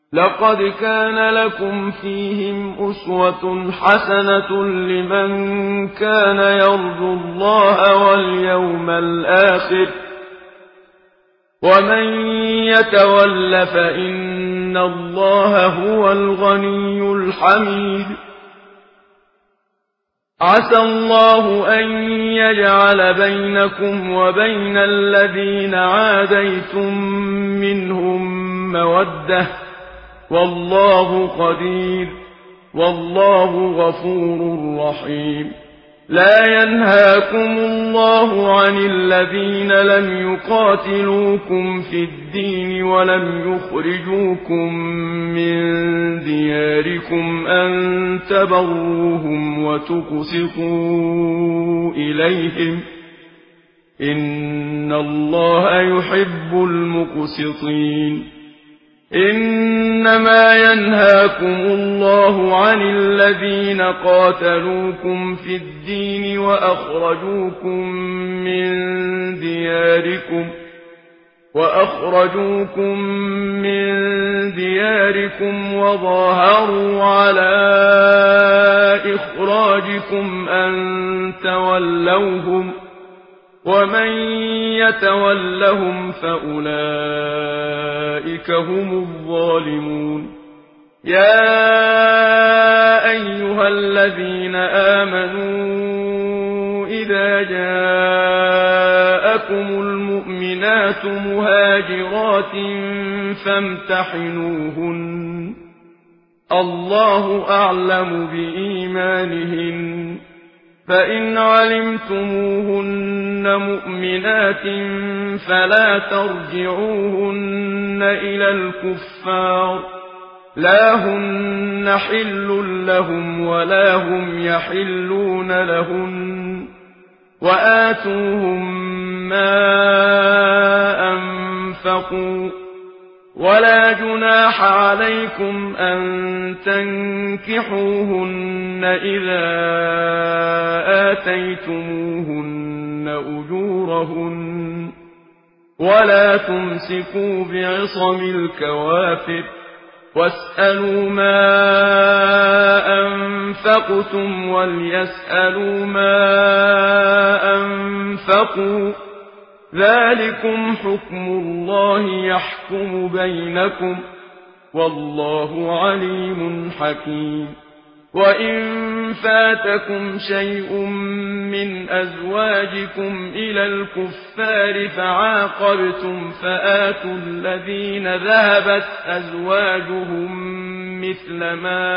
لقد كان لكم فيهم أسوة حسنة لمن كان يرجو الله واليوم الآخر ومن يتول فإن الله هو الغني الحميد عسى الله أن يجعل بينكم وبين الذين عاديتم منهم مودة والله قدير والله غفور رحيم لا ينهاكم الله عن الذين لم يقاتلوكم في الدين ولم يخرجوكم من دياركم أن تبروهم وتقسطوا إليهم إن الله يحب المقسطين إنما ينهاكم الله عن الذين قاتلوكم في الدين وأخرجوكم من دياركم وظاهروا على إخراجكم أن تولوهم ومن يتولهم فأولئك هم الظالمون يا أيها الذين آمنوا إذا جاءكم المؤمنات مهاجرات فامتحنوهن الله أعلم بإيمانهن فإن علمتموهن مؤمنات فلا ترجعوهن إلى الكفار لا هن حل لهم ولا هم يحلون لهن وآتوهم ما أنفقوا ولا جناح عليكم أن تنكحوهن إذا آتيتموهن أجورهن ولا تمسكوا بعصم الكوافر واسألوا ما أنفقتم وليسألوا ما أنفقوا ذلكم حكم الله يحكم بينكم والله عليم حكيم وإن فاتكم شيء من أزواجكم إلى الكفار فعاقبتم فآتوا الذين ذهبت أزواجهم مثل ما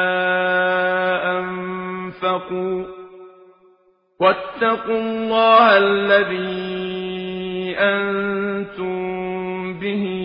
أنفقوا واتقوا الله الذي أنتم به